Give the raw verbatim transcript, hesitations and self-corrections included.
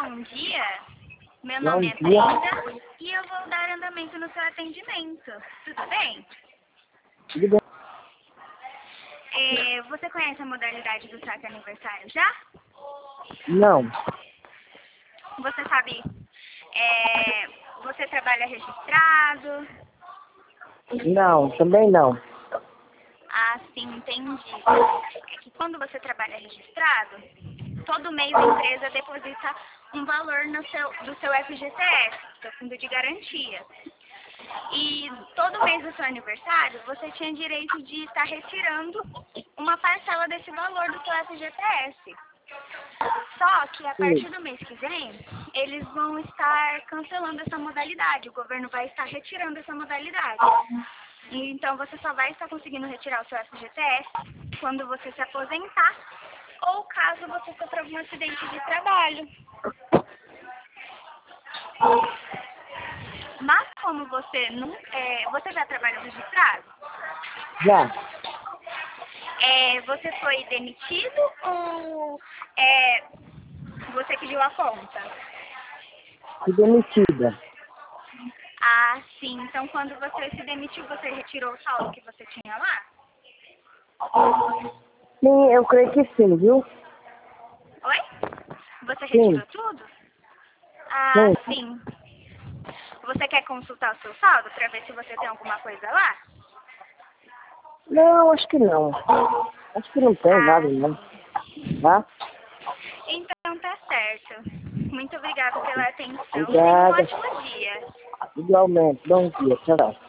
bom dia. Meu Bom nome é dia. Brenda e eu vou dar andamento no seu atendimento. Tudo bem? Tudo bem? É, você conhece a modalidade do saque aniversário já? Não. Você sabe, é, você trabalha registrado? Não, também não. Ah, sim, entendi. É que quando você trabalha registrado, todo mês a empresa deposita um valor no seu, do seu F G T S, seu fundo de garantia. E todo mês do seu aniversário, você tinha direito de estar retirando uma parcela desse valor do seu F G T S. Só que a partir do mês que vem, eles vão estar cancelando essa modalidade. O governo vai estar retirando essa modalidade. Então você só vai estar conseguindo retirar o seu F G T S quando você se aposentar ou caso você sofra algum acidente de trabalho. Mas como você não, é, você já trabalha registrado? Já. É, você foi demitido ou é, você pediu a conta? Fui demitida. Ah, sim. Então quando você se demitiu, você retirou o saldo que você tinha lá? Sim, eu creio que sim, viu? Oi? Você Sim. retirou tudo? Ah, Sim. sim. Você quer consultar o seu saldo para ver se você tem alguma coisa lá? Não, acho que não. Acho que não tem Ah, nada, não. Tá? então tá certo. Muito obrigada pela atenção e tenha um Obrigada. ótimo dia. Igualmente. Bom dia. Tchau.